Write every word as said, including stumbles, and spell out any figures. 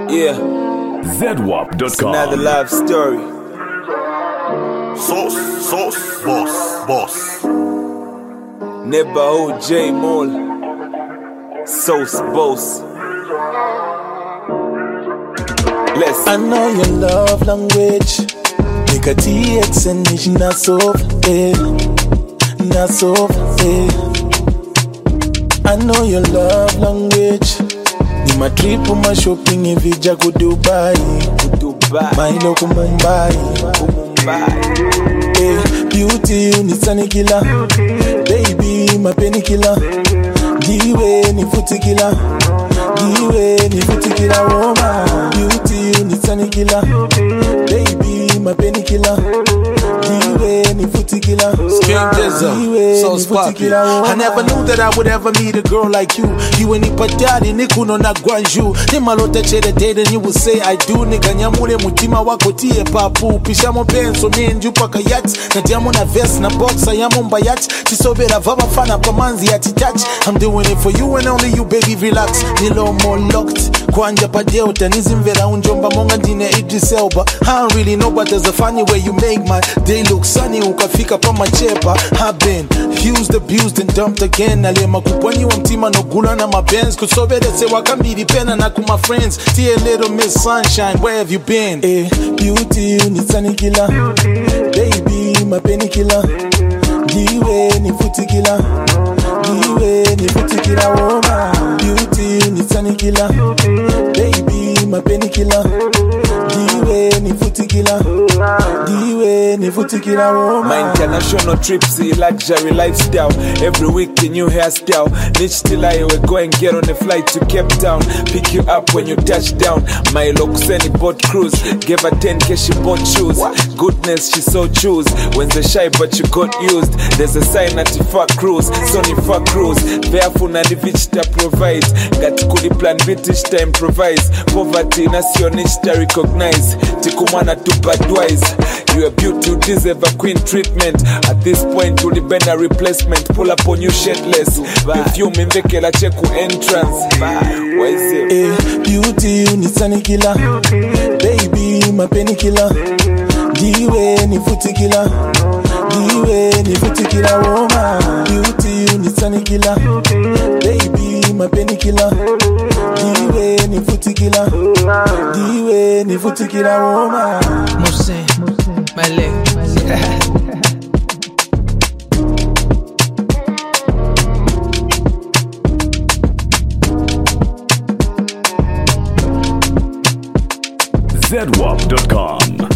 Yeah, Zedwap dot com. another love story. Sauce, sauce, boss, boss. Neighborhood J Mall, Sauce Boss. Let's I know your love language. Nika T X and ich na so eh, na so eh. I know your love language. Ni ma trip ma shopping evija ku Dubai, to Dubai, my loko Mumbai. to Mumbai. Eh, beauty unisani killer, baby my penny killer. Giwe ni futi killer, giwe ni futi killer woman. Beauty unisani killer, baby my penny killer. Giwe ni futi killer, Strangers, giwe so ni futi sparky. killer woman. I never knew that I would ever meet a girl like you. You ain't patali nikuno na gwanju. Ni malota chede dead and you will say I do. Nigga nyamule mutima wako tie papu. Pisha mo penso ninju paka yat. Na diamo na vest na boxa ya momba yat. Tisobera vaba fana pamanzi ya titach. I'm doing it for you and only you, baby, relax. Nilo more locked. Kwanja pa delta nizimvera unjomba monga ndine Idris Elba. I don't really know but there's a funny way you make my day look sunny. Ukafika pa machepa. I've been used, abused and dumped again. Nalema kupwanyi wa mtima no gula na mabenz. Kusobere se wakambiri pena na kuma friends. Dear little Miss Sunshine, where have you been? Eh, beauty unisani killer, baby my penny killer. Giwe ni futi killer, giwe ni futi killer woman. Beauty unisani killer, baby my penny killer. Giwe ni futi killer, giwe ni futi killer woman. My international trips, the luxury lifestyle. Every week a new hairstyle. Niche till I will go and get on a flight to Cape Town. Pick you up when you touch down. My Lokuseni boat cruise. Gave her ten K, she bought shoes. Goodness, she so choose. When the shy but you got used. There's a sign at the far cruise. Sony far cruise. Barefoot and the beach to provide. Got kuli plan British time improvise. Poverty nationist to recognize. Tikumana to badwise. You a beauty, you deserve a queen treatment. At this point, you'll be a replacement. Pull up on you shirtless. Perfume in the kela check entrance. Why is it? Eh, beauty unisani killer, baby my penny killer. Giwe ni futi killer, giwe ni futi killer woman. Beauty unisani killer, baby my penny killer. Giwe ni futi killer, giwe ni futi killer woman. Mose, my leg. Zedwap dot com.